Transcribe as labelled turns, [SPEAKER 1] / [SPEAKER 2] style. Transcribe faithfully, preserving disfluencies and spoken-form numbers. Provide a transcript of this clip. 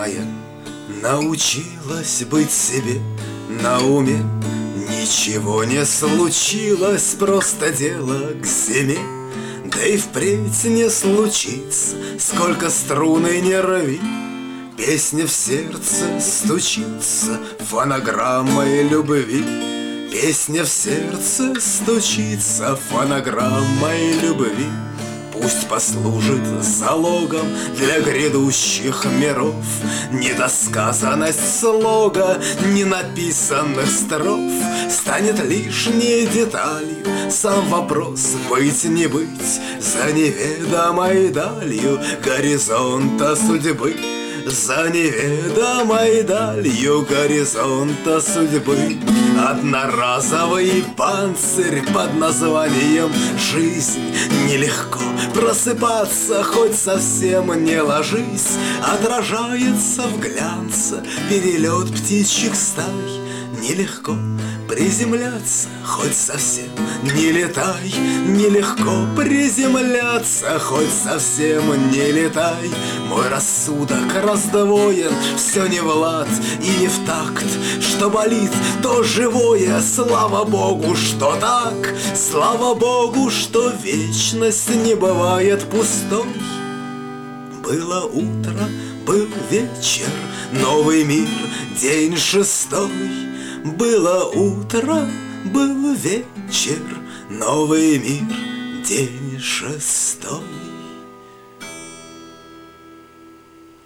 [SPEAKER 1] моя научилась быть себе на уме. Ничего не случилось, просто дело к зиме. Да и впредь не случится, сколько струны не рви. Песня в сердце стучится фонограммой любви. Песня в сердце стучится фонограммой любви. Пусть послужит залогом для грядущих миров недосказанность слога, ненаписанных строф. Станет лишней деталью сам вопрос быть не быть за неведомой далью горизонта судьбы. За неведомой далью горизонта судьбы. Одноразовый панцирь под названием жизнь. Нелегко просыпаться, хоть совсем не ложись. Отражается в глянце перелет птичьих стай. Нелегко приземляться, хоть совсем не летай. Нелегко приземляться, хоть совсем не летай. Мой рассудок раздвоен, все не в лад и не в такт. Что болит, то живое, слава Богу, что так. Слава Богу, что вечность не бывает пустой. Было утро, был вечер, новый мир, день шестой. Было утро, был вечер, новый мир, день шестой.